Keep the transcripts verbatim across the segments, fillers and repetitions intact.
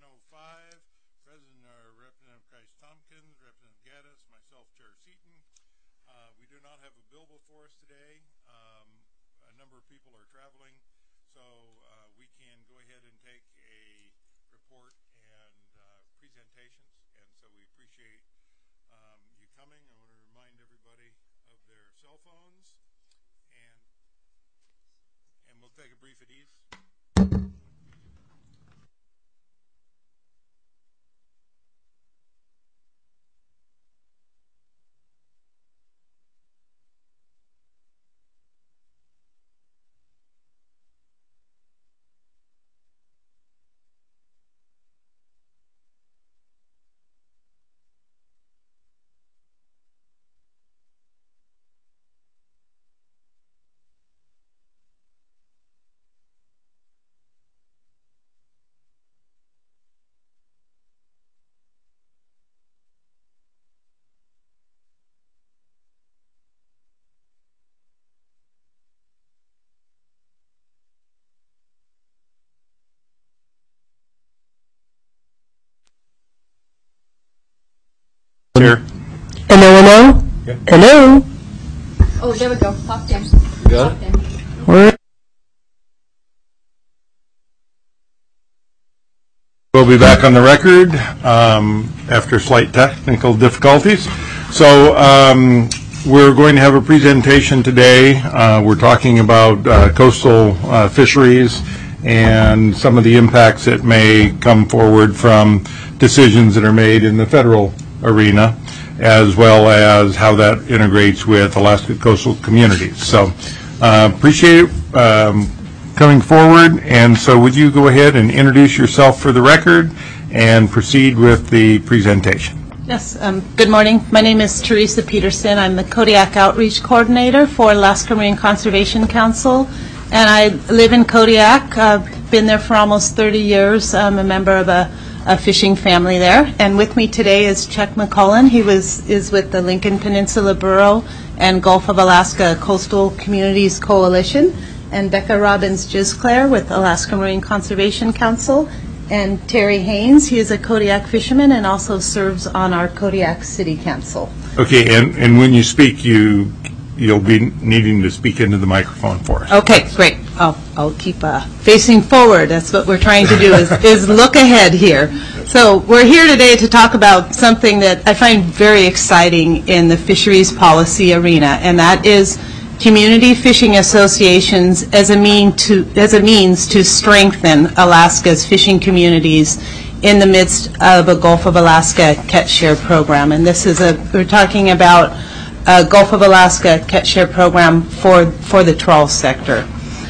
oh five. President are Representative Christ Tompkins, Representative Gaddis, myself, Chair Seaton. Uh, we do not have a bill before us today. Um, a number of people are traveling, so uh, we can go ahead and take a report and uh, presentations, and so we appreciate um, you coming. I want to remind everybody of their cell phones, and and we'll take a brief at ease. Here. Hello, hello? Yeah. Hello? Oh, there we go. Popped in. You got Popped it? in. We're We'll be back on the record um, after slight technical difficulties. So um, we're going to have a presentation today. Uh, we're talking about uh, coastal uh, fisheries and some of the impacts that may come forward from decisions that are made in the federal arena, as well as how that integrates with Alaska coastal communities. So uh, appreciate it um, coming forward, and so would you go ahead and introduce yourself for the record and proceed with the presentation. Yes, um, good morning. My name is Teresa Peterson. I'm the Kodiak Outreach Coordinator for Alaska Marine Conservation Council, and I live in Kodiak. I've been there for almost thirty years. I'm a member of a a fishing family there, and with me today is Chuck McCullen. He was is with the Lincoln Peninsula Bureau and Gulf of Alaska Coastal Communities Coalition, and Becca Robbins Gisclair with Alaska Marine Conservation Council, and Terry Haynes. He is a Kodiak fisherman and also serves on our Kodiak City Council. Okay, and, and when you speak, you you'll be needing to speak into the microphone for us. Okay, great. I'll, I'll keep uh, facing forward. That's what we're trying to do is, is look ahead here. So we're here today to talk about something that I find very exciting in the fisheries policy arena, and that is community fishing associations as a mean to as a means to strengthen Alaska's fishing communities in the midst of a Gulf of Alaska catch share program. And this is a we're talking about a Gulf of Alaska catch share program for for the trawl sector.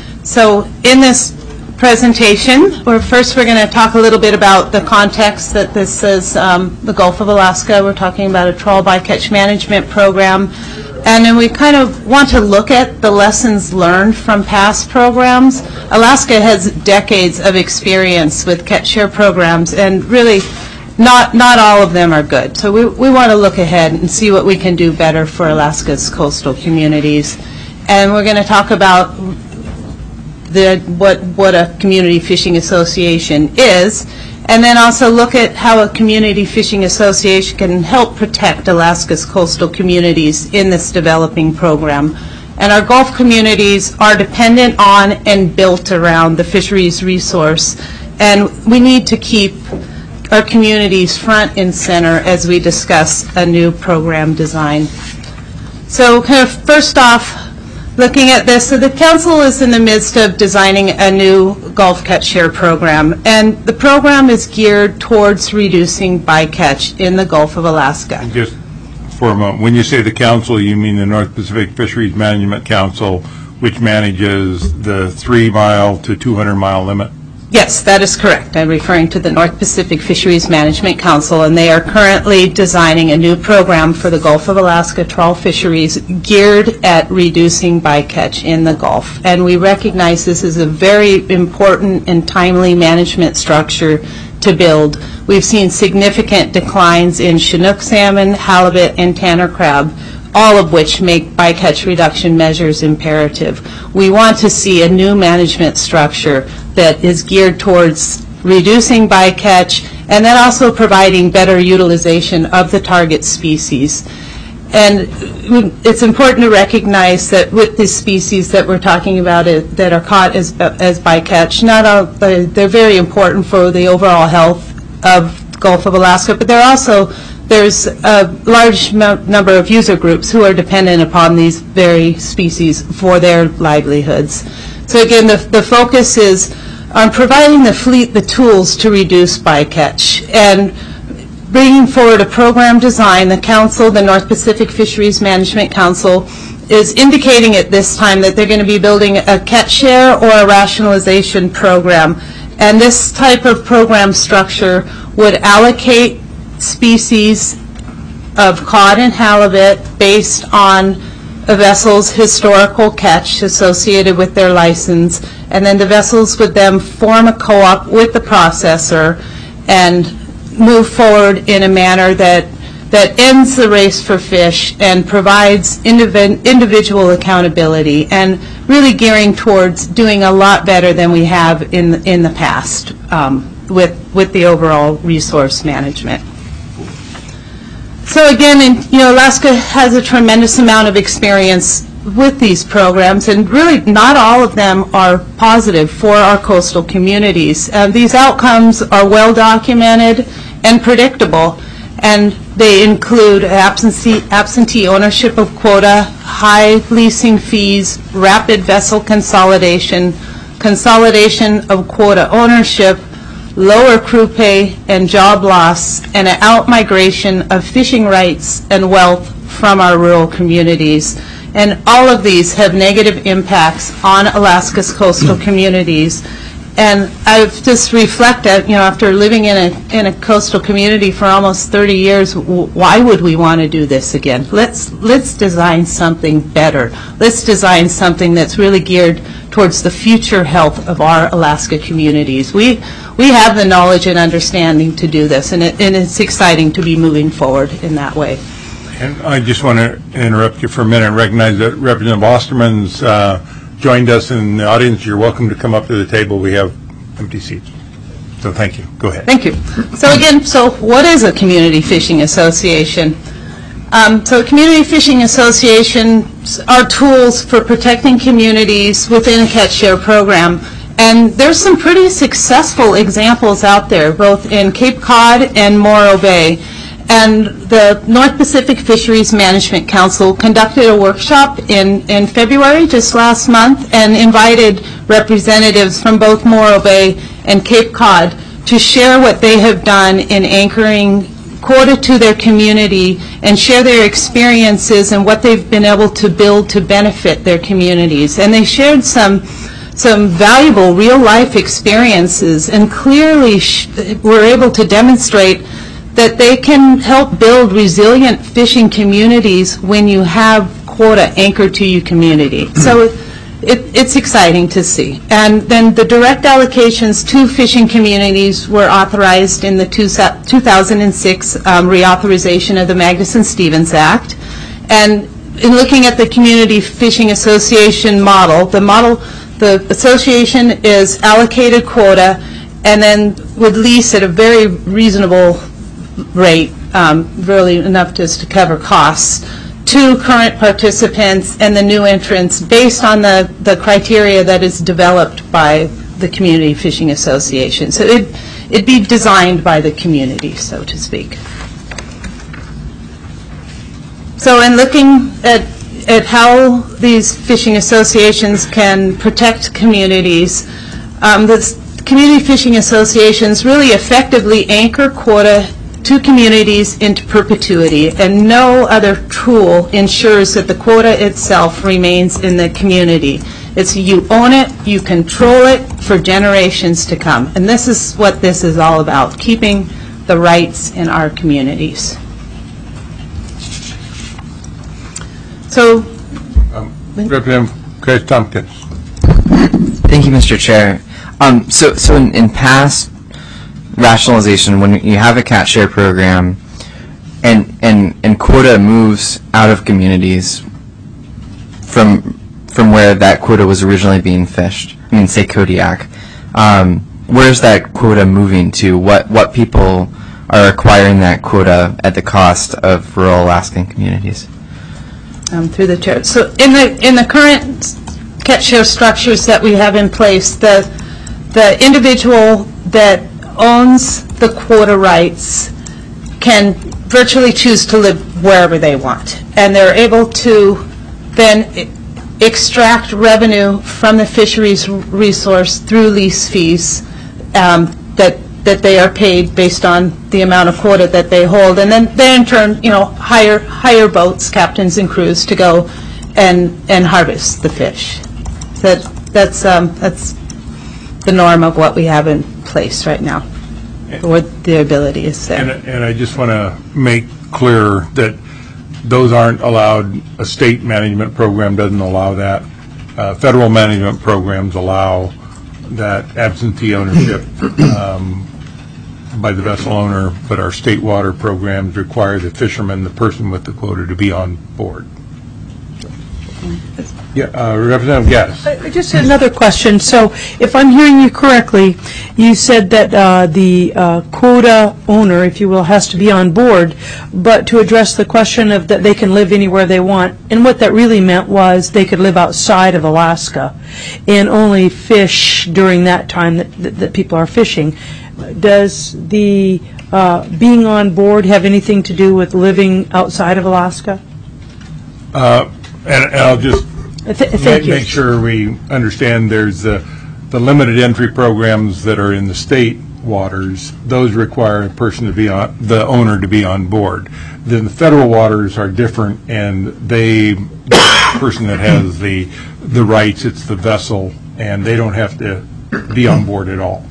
So in this presentation, we're first we're going to talk a little bit about the context that this is um, the Gulf of Alaska. We're talking about a trawl bycatch management program, and then we kind of want to look at the lessons learned from past programs. Alaska has decades of experience with catch share programs, and really not not all of them are good. So we, we want to look ahead and see what we can do better for Alaska's coastal communities. And we're going to talk about the what what a community fishing association is, and then also look at how a community fishing association can help protect Alaska's coastal communities in this developing program. And our Gulf communities are dependent on and built around the fisheries resource, and we need to keep our communities front and center as we discuss a new program design. So kind of first off, looking at this, so the Council is in the midst of designing a new Gulf catch share program, and the program is geared towards reducing bycatch in the Gulf of Alaska. Just for a moment, when you say the Council, you mean the North Pacific Fisheries Management Council, which manages the three mile to two hundred mile limit? Yes, that is correct. I'm referring to the North Pacific Fisheries Management Council, and they are currently designing a new program for the Gulf of Alaska trawl fisheries geared at reducing bycatch in the Gulf. And we recognize this is a very important and timely management structure to build. We've seen significant declines in Chinook salmon, halibut, and tanner crab, all of which make bycatch reduction measures imperative. We want to see a new management structure that is geared towards reducing bycatch, and then also providing better utilization of the target species. And it's important to recognize that with the species that we're talking about it, that are caught as, as bycatch, not all, they're very important for the overall health of Gulf of Alaska, but they're also, there's a large number of user groups who are dependent upon these very species for their livelihoods. So again, the, the focus is on providing the fleet the tools to reduce bycatch and bringing forward a program design. The council, the North Pacific Fisheries Management Council, is indicating at this time that they're going to be building a catch share or a rationalization program. And this type of program structure would allocate species of cod and halibut based on a vessel's historical catch associated with their license, and then the vessels would then form a co-op with the processor and move forward in a manner that that ends the race for fish and provides indiv individual accountability and really gearing towards doing a lot better than we have in in the past um, with with the overall resource management. So again, in, you know, Alaska has a tremendous amount of experience with these programs, and really not all of them are positive for our coastal communities. Uh, these outcomes are well documented and predictable, and they include absentee, absentee ownership of quota, high leasing fees, rapid vessel consolidation, consolidation of quota ownership, lower crew pay and job loss, and an out-migration of fishing rights and wealth from our rural communities. And all of these have negative impacts on Alaska's coastal communities. And I've just reflected, you know, after living in a, in a coastal community for almost thirty years, w why would we want to do this again? Let's, let's design something better. Let's design something that's really geared towards the future health of our Alaska communities. We, we have the knowledge and understanding to do this, and, it, and it's exciting to be moving forward in that way. And I just want to interrupt you for a minute and recognize that Representative Osterman's uh, joined us in the audience. You're welcome to come up to the table. We have empty seats. So thank you. Go ahead. Thank you. So again, so what is a community fishing association? Um, so community fishing associations are tools for protecting communities within a catch share program. And there's some pretty successful examples out there, both in Cape Cod and Morro Bay. And the North Pacific Fisheries Management Council conducted a workshop in, in February, just last month, and invited representatives from both Morro Bay and Cape Cod to share what they have done in anchoring quota to their community and share their experiences and what they've been able to build to benefit their communities. And they shared some some valuable real-life experiences and clearly sh were able to demonstrate that they can help build resilient fishing communities when you have quota anchored to your community. So it, it's exciting to see. And then the direct allocations to fishing communities were authorized in the two thousand six um, reauthorization of the Magnuson-Stevens Act. And in looking at the Community Fishing Association model, the model, the association is allocated quota and then would lease at a very reasonable rate, um, really enough just to cover costs, to current participants and the new entrants based on the, the criteria that is developed by the Community Fishing Association. So it, it'd be designed by the community, so to speak. So in looking at, at how these fishing associations can protect communities, um, the Community Fishing Associations really effectively anchor quota to communities into perpetuity, and no other tool ensures that the quota itself remains in the community. It's you own it, you control it for generations to come. And this is what this is all about, keeping the rights in our communities. So, Um, Representative Chris Tompkins. Thank you, Mister Chair. Um, so, so in, in past rationalization, when you have a catch share program and, and, and quota moves out of communities from, from where that quota was originally being fished, I mean, say Kodiak, um, where's that quota moving to? What what people are acquiring that quota at the cost of rural Alaskan communities? Um, through the chair. So in the in the current catch share structures that we have in place, the the individual that owns the quota rights can virtually choose to live wherever they want, and they're able to then e- extract revenue from the fisheries r- resource through lease fees um, that that they are paid based on the amount of quota that they hold, and then they in turn, you know, hire hire boats, captains and crews to go and and harvest the fish. That that's um, that's the norm of what we have in place right now, or the ability is there. And, and I just want to make clear that those aren't allowed. A state management program doesn't allow that. Uh, federal management programs allow that absentee ownership um, by the vessel owner, but our state water programs require the fisherman, the person with the quota, to be on board. Yeah, uh, Representative Gaddis. Uh, Just another question. So if I'm hearing you correctly, you said that uh, the uh, quota owner, if you will, has to be on board, but to address the question of that they can live anywhere they want, and what that really meant was they could live outside of Alaska and only fish during that time that, that, that people are fishing. Does the uh, being on board have anything to do with living outside of Alaska? Uh, and, and I'll just Th- Thank make, you. make sure we understand there's the, the limited entry programs that are in the state waters. Those require a person to be on, the owner to be on board. Then the federal waters are different, and they, the person that has the the rights, it's the vessel, and they don't have to be on board at all.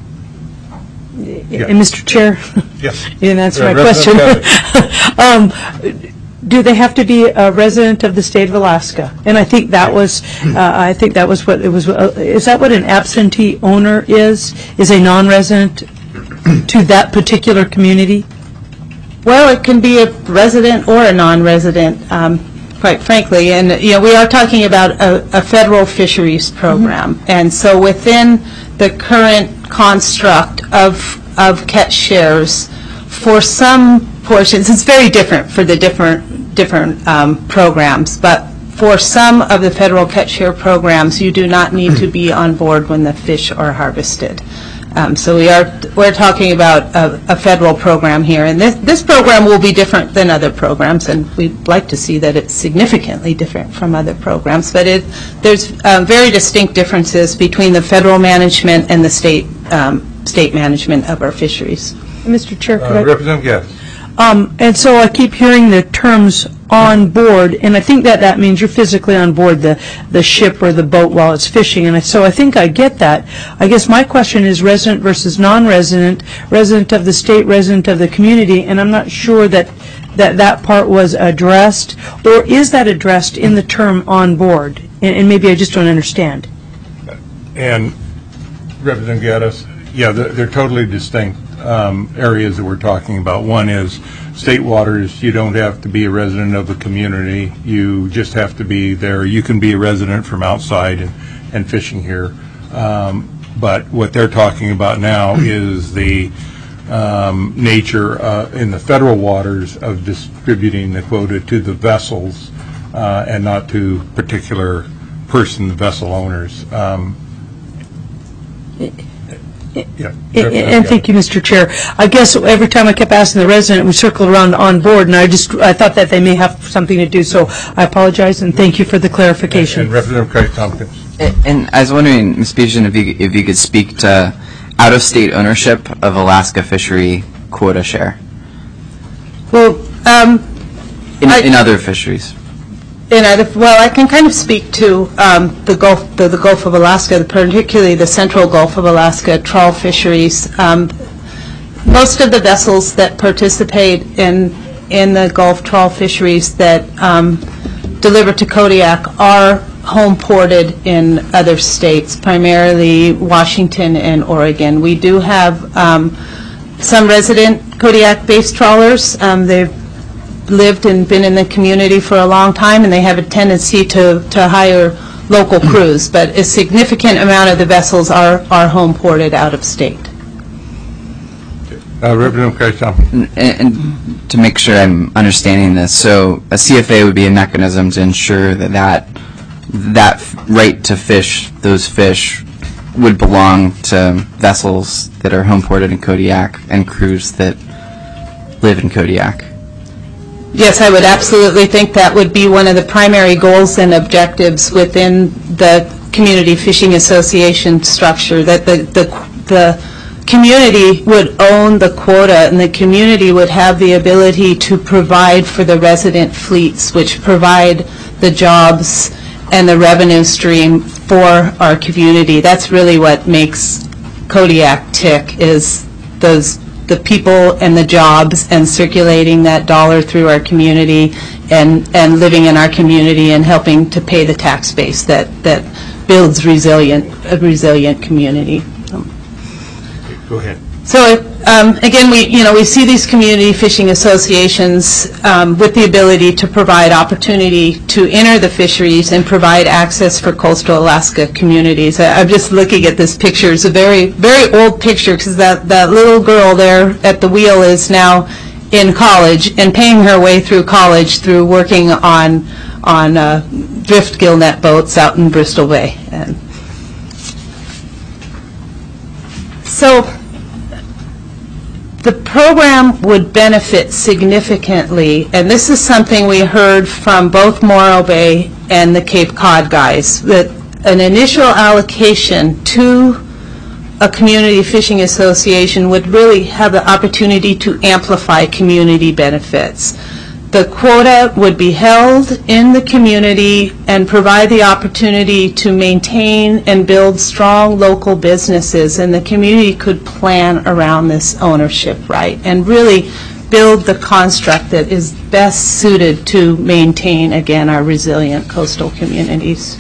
Yeah. And Mister Chair? Yes. You didn't answer Yeah, my question. Representative Um, Do they have to be a resident of the state of Alaska? And I think that was, uh, I think that was what it was, uh, is that what an absentee owner is? Is a non-resident to that particular community? Well, it can be a resident or a non-resident, um, quite frankly. And, you know, we are talking about a, a federal fisheries program. Mm-hmm. And so within the current construct of, of catch shares, for some portions, it's very different for the different, different um, programs, but for some of the federal catch share programs, you do not need to be on board when the fish are harvested. Um, so we are we're talking about a, a federal program here, and this this program will be different than other programs, and we'd like to see that it's significantly different from other programs. But it there's um, very distinct differences between the federal management and the state um, state management of our fisheries. Mister Chair, could Uh, I? Representative Gaddis. Um, and so I keep hearing the terms on board, and I think that that means you're physically on board the, the ship or the boat while it's fishing, and I, so I think I get that. I guess my question is resident versus non-resident, resident of the state, resident of the community, and I'm not sure that that, that part was addressed, or is that addressed in the term on board? And, and maybe I just don't understand. And Representative Gaddis, yeah, they're, they're totally distinct um, areas that we're talking about. One is state waters. You don't have to be a resident of the community. You just have to be there. You can be a resident from outside and, and fishing here. Um, but what they're talking about now is the um, nature uh, in the federal waters of distributing the quota to the vessels uh, and not to particular person, the vessel owners. Um, Yeah. And and thank you, Mister Chair. I guess every time I kept asking the resident, we circled around on board, and I just, I thought that they may have something to do, so I apologize, and thank you for the clarification. And Representative Craig Tompkins. And, and I was wondering, Miz Bijan, if you if you could speak to out-of-state ownership of Alaska fishery quota share Well, um, in, I- in other fisheries. And I, well, I can kind of speak to um, the Gulf, the, the Gulf of Alaska, particularly the Central Gulf of Alaska trawl fisheries. Um, most of the vessels that participate in in the Gulf trawl fisheries that um, deliver to Kodiak are home ported in other states, primarily Washington and Oregon. We do have um, some resident Kodiak-based trawlers. Um, they've lived and been in the community for a long time, and they have a tendency to, to hire local crews, but a significant amount of the vessels are, are home ported out of state. Uh, Representative Christ-Thompson. And, and to make sure I'm understanding this, so a C F A would be a mechanism to ensure that that, that f- right to fish those fish would belong to vessels that are home ported in Kodiak and crews that live in Kodiak. Yes, I would absolutely think that would be one of the primary goals and objectives within the Community Fishing Association structure, that the, the, the community would own the quota and the community would have the ability to provide for the resident fleets, which provide the jobs and the revenue stream for our community. That's really what makes Kodiak tick, is those the people and the jobs and circulating that dollar through our community and, and living in our community and helping to pay the tax base that, that builds resilient, a resilient community. Go ahead. So um, again, we you know we see these community fishing associations um, with the ability to provide opportunity to enter the fisheries and provide access for coastal Alaska communities. I, I'm just looking at this picture. It's a very very old picture because that that little girl there at the wheel is now in college and paying her way through college through working on on uh, drift gillnet boats out in Bristol Bay. And so the program would benefit significantly, and this is something we heard from both Morro Bay and the Cape Cod guys, that an initial allocation to a community fishing association would really have the opportunity to amplify community benefits. The quota would be held in the community and provide the opportunity to maintain and build strong local businesses, and the community could plan around this ownership right and really build the construct that is best suited to maintain, again, our resilient coastal communities.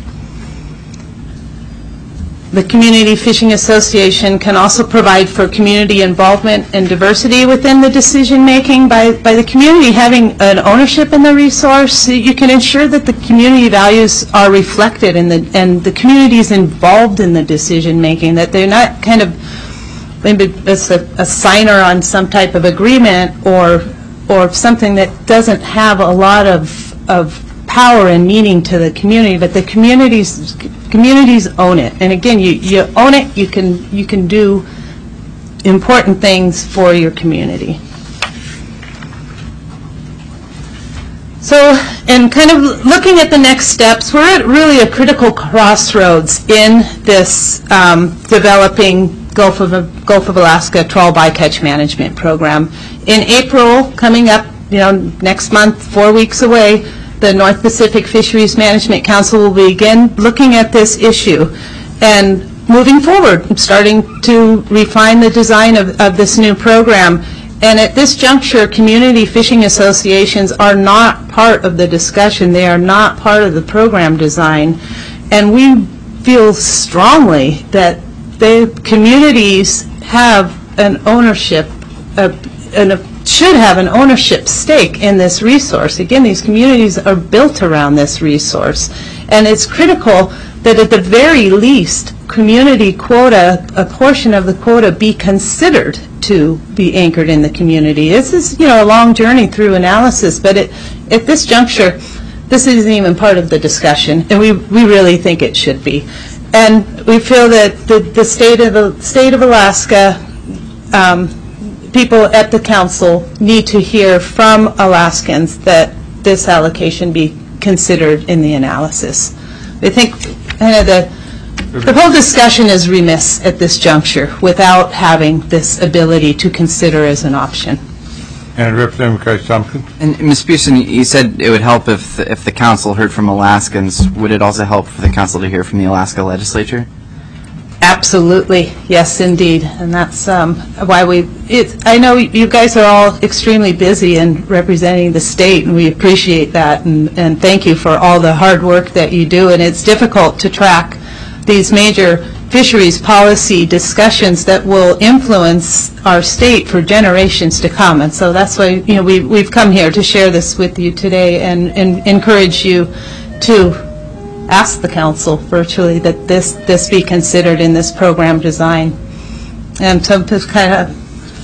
The Community Fishing Association can also provide for community involvement and diversity within the decision-making. By, by the community having an ownership in the resource, you can ensure that the community values are reflected in the, and the community is involved in the decision-making, that they're not kind of maybe it's a, a signer on some type of agreement or, or something that doesn't have a lot of, of power and meaning to the community, but the communities communities own it. And again, you, you own it, you can you can do important things for your community. So, and kind of looking at the next steps, we're at really a critical crossroads in this um, developing Gulf of Gulf of Alaska trawl bycatch management program. In April, coming up, you know, next month, four weeks away, the North Pacific Fisheries Management Council will begin looking at this issue and moving forward, starting to refine the design of, of this new program. And at this juncture, community fishing associations are not part of the discussion. They are not part of the program design. And we feel strongly that the communities have an ownership, uh, an, a, should have an ownership stake in this resource. Again, these communities are built around this resource. And it's critical that at the very least, community quota, a portion of the quota, be considered to be anchored in the community. This is, you know, a long journey through analysis, but it, at this juncture, this isn't even part of the discussion, and we, we really think it should be. And we feel that the, the state of the state of Alaska, um, people at the council need to hear from Alaskans that this allocation be considered in the analysis. I think kind of the The whole discussion is remiss at this juncture without having this ability to consider as an option. And Representative Christ-Thompson. And Miz Pearson, you said it would help if the, if the council heard from Alaskans. Would it also help for the council to hear from the Alaska legislature? Absolutely, yes, indeed, and that's um, why we. It, I know you guys are all extremely busy in representing the state, and we appreciate that, and, and thank you for all the hard work that you do. And it's difficult to track these major fisheries policy discussions that will influence our state for generations to come. And so that's why, you know, we, we've come here to share this with you today and, and encourage you to ask the council virtually that this, this be considered in this program design. And so just kind of,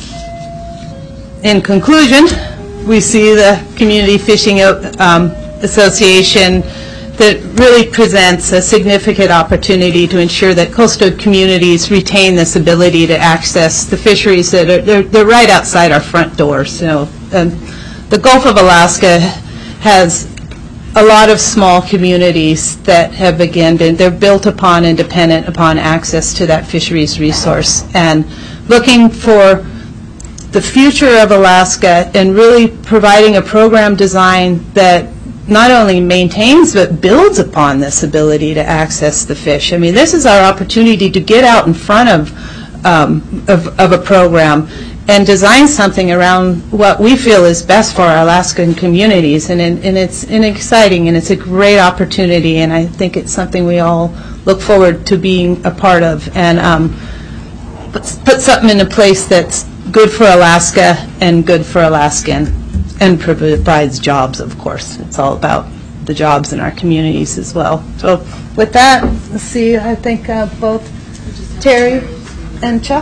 in conclusion, we see the Community Fishing um, Association that really presents a significant opportunity to ensure that coastal communities retain this ability to access the fisheries that are they're, they're right outside our front doors. You know, and the Gulf of Alaska has a lot of small communities that have again been they're built upon and dependent upon access to that fisheries resource, and looking for the future of Alaska and really providing a program design that not only maintains but builds upon this ability to access the fish. I mean, this is our opportunity to get out in front of, um, of, of a program and design something around what we feel is best for our Alaskan communities. And, and it's and exciting, and it's a great opportunity, and I think it's something we all look forward to being a part of, and um, put, put something into place that's good for Alaska and good for Alaskan, and provides jobs, of course. It's all about the jobs in our communities as well. So with that, let's see, I think uh, both Terry and Chuck.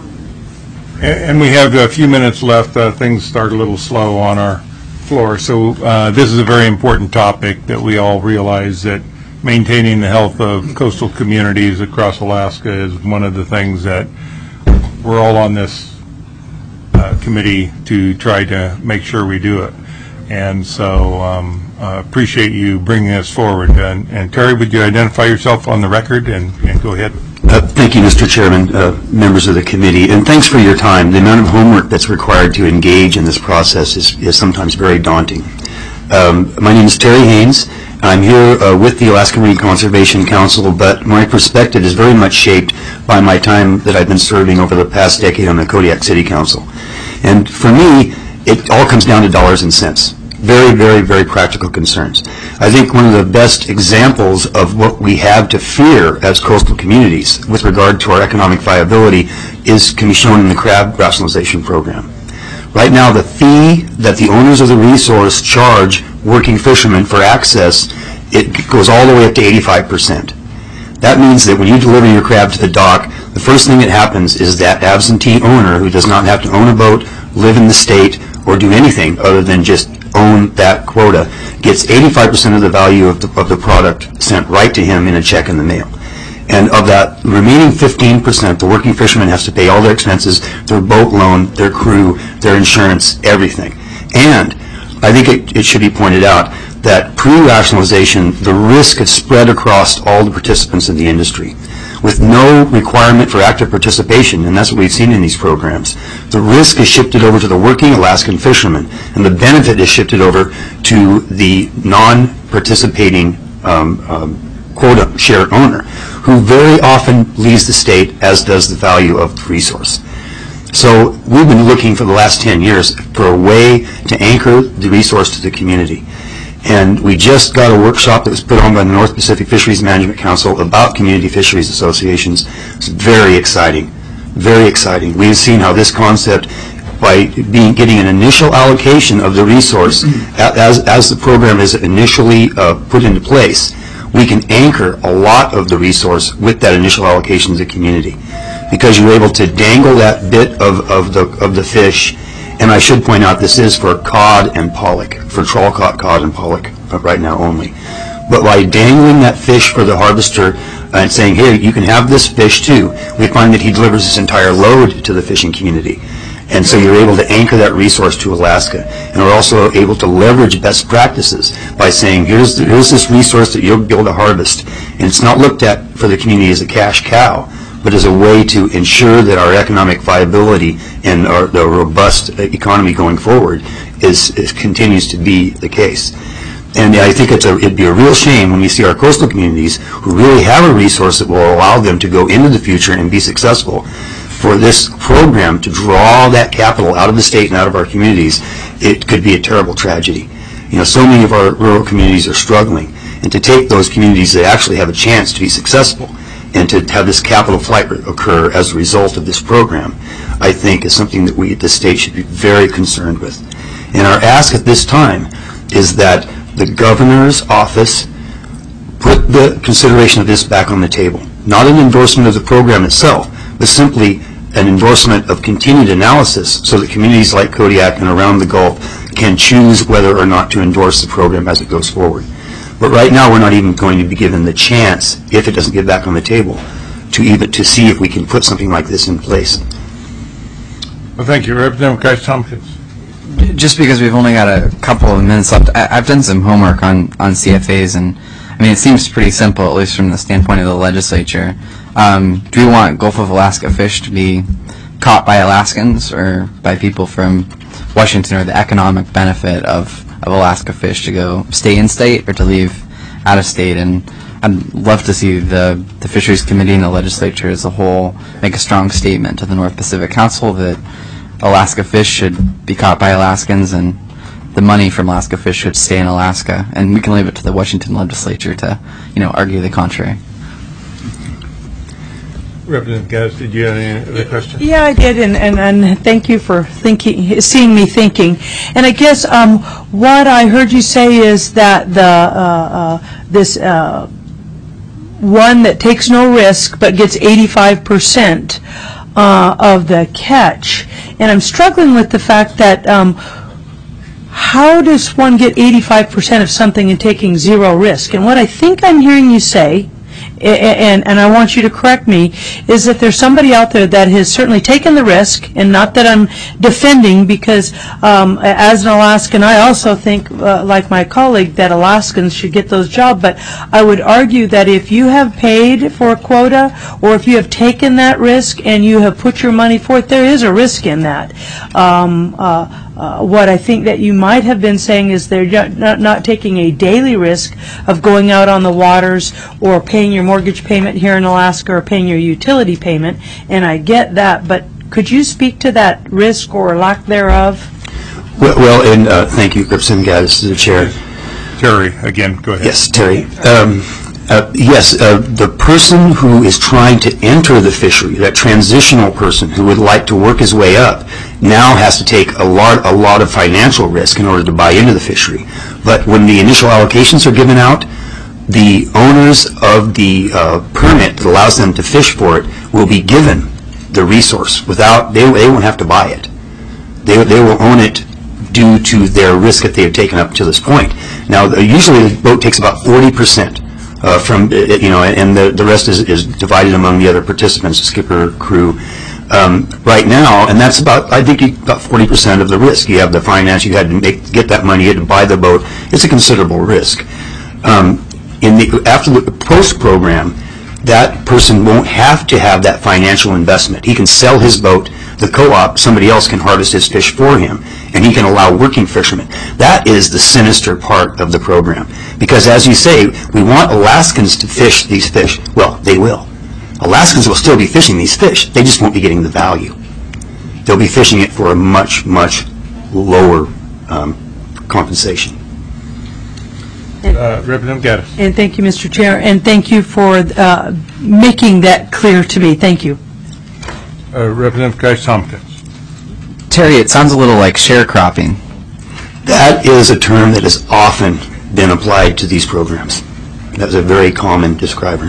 And we have a few minutes left. Uh, things start a little slow on our floor. So uh, this is a very important topic that we all realize that maintaining the health of coastal communities across Alaska is one of the things that we're all on this uh, committee to try to make sure we do it. And so um, uh, appreciate you bringing this forward. And, and Terry, would you identify yourself on the record and, and go ahead? Uh, thank you, Mister Chairman, uh, members of the committee, and thanks for your time. The amount of homework that's required to engage in this process is, is sometimes very daunting. Um, my name is Terry Haynes. I'm here uh, with the Alaska Marine Conservation Council, but my perspective is very much shaped by my time that I've been serving over the past decade on the Kodiak City Council. And for me, it all comes down to dollars and cents. Very, very, very practical concerns. I think one of the best examples of what we have to fear as coastal communities with regard to our economic viability is can be shown in the crab rationalization program. Right now, the fee that the owners of the resource charge working fishermen for access, it goes all the way up to eighty-five percent. That means that when you deliver your crab to the dock, the first thing that happens is that absentee owner who does not have to own a boat, live in the state, or do anything other than just own that quota, gets eighty-five percent of the value of the, of the product sent right to him in a check in the mail. And of that remaining fifteen percent, the working fisherman has to pay all their expenses, their boat loan, their crew, their insurance, everything. And I think it, it should be pointed out that pre-rationalization, the risk is spread across all the participants in the industry. With no requirement for active participation, and that's what we've seen in these programs, the risk is shifted over to the working Alaskan fisherman, and the benefit is shifted over to the non-participating um, um, quota share owner, who very often leaves the state, as does the value of the resource. So we've been looking for the last ten years for a way to anchor the resource to the community. And we just got a workshop that was put on by the North Pacific Fisheries Management Council about community fisheries associations. It's very exciting, very exciting. We've seen how this concept, by being getting an initial allocation of the resource as, as the program is initially uh, put into place, we can anchor a lot of the resource with that initial allocation to the community, because you're able to dangle that bit of, of, the, of the fish. And I should point out this is for cod and pollock, for trawl caught cod and pollock right now only. But by dangling that fish for the harvester and saying, here, you can have this fish too, we find that he delivers this entire load to the fishing community. And so you're able to anchor that resource to Alaska. And we're also able to leverage best practices by saying, here's, the, here's this resource that you'll be able to harvest. And it's not looked at for the community as a cash cow, but as a way to ensure that our economic viability and our, the robust economy going forward is, is continues to be the case. And I think it's a, it'd be a real shame when we see our coastal communities who really have a resource that will allow them to go into the future and be successful, for this program to draw that capital out of the state and out of our communities. It could be a terrible tragedy. You know, so many of our rural communities are struggling, and to take those communities that actually have a chance to be successful and to have this capital flight occur as a result of this program, I think is something that we at the state should be very concerned with. And our ask at this time is that the governor's office put the consideration of this back on the table. Not an endorsement of the program itself, but simply an endorsement of continued analysis so that communities like Kodiak and around the Gulf can choose whether or not to endorse the program as it goes forward. But right now, we're not even going to be given the chance, if it doesn't get back on the table, to even to see if we can put something like this in place. Well, thank you. Representative Geist-Tompkins. Just because we've only got a couple of minutes left, I, I've done some homework on, on C F As, and I mean, it seems pretty simple, at least from the standpoint of the legislature. Um, do we want Gulf of Alaska fish to be caught by Alaskans or by people from Washington, or the economic benefit of, of Alaska fish to go stay in state or to leave out of state? And I'd love to see the, the Fisheries Committee and the legislature as a whole make a strong statement to the North Pacific Council that Alaska fish should be caught by Alaskans and the money from Alaska fish should stay in Alaska. And we can leave it to the Washington legislature to, you know, argue the contrary. Representative Gaz, did you have any other questions? Yeah, I did, and, and, and thank you for thinking, seeing me thinking. And I guess um, what I heard you say is that the uh, uh, this uh, one that takes no risk but gets eighty-five percent uh, of the catch. And I'm struggling with the fact that um, how does one get eighty-five percent of something and taking zero risk? And what I think I'm hearing you say, and, and I want you to correct me, is that there's somebody out there that has certainly taken the risk, and not that I'm defending, because um, as an Alaskan, I also think, uh, like my colleague, that Alaskans should get those jobs, but I would argue that if you have paid for a quota, or if you have taken that risk and you have put your money forth, there is a risk in that. Um, uh, Uh, what I think that you might have been saying is they're not, not, not taking a daily risk of going out on the waters or paying your mortgage payment here in Alaska or paying your utility payment, and I get that, but could you speak to that risk or lack thereof? Well, well and uh, thank you, Representative Gaddis, to the chair. Terry, again, go ahead. Yes, Terry. Um, uh, yes, uh, the person who is trying to enter the fishery, that transitional person who would like to work his way up, now has to take a lot, a lot of financial risk in order to buy into the fishery. But when the initial allocations are given out, the owners of the uh, permit that allows them to fish for it will be given the resource without, they, they won't have to buy it. They, they will own it due to their risk that they have taken up to this point. Now, the, usually the boat takes about forty percent uh, from, you know, and the, the rest is, is divided among the other participants, the skipper, crew. Um, right now, and that's about, I think, about forty percent of the risk. You have the finance, you had to make, get that money, you had to buy the boat. It's a considerable risk. Um, in the, after the post-program, that person won't have to have that financial investment. He can sell his boat, the co-op, somebody else can harvest his fish for him, and he can allow working fishermen. That is the sinister part of the program. Because as you say, we want Alaskans to fish these fish. Well, they will. Alaskans will still be fishing these fish. They just won't be getting the value. They'll be fishing it for a much, much lower um, compensation. Uh, Representative Gaddis. And thank you, Mister Chair, and thank you for uh, making that clear to me. Thank you. Uh, Representative Geist-Tompkins. Terry, it sounds a little like sharecropping. That is a term that has often been applied to these programs. That's a very common describer.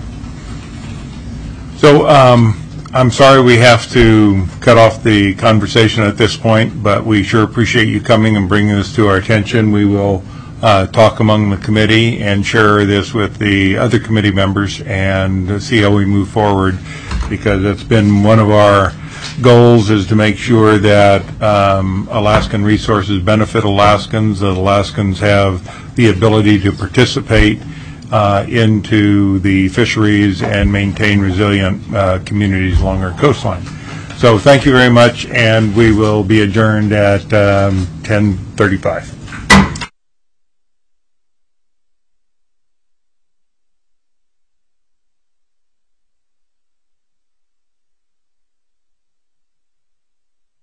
So um, I'm sorry we have to cut off the conversation at this point, but we sure appreciate you coming and bringing this to our attention. We will uh, talk among the committee and share this with the other committee members and see how we move forward, because it's been one of our goals is to make sure that um, Alaskan resources benefit Alaskans, that Alaskans have the ability to participate Uh, into the fisheries and maintain resilient uh, communities along our coastline. So thank you very much, and we will be adjourned at um, ten thirty-five.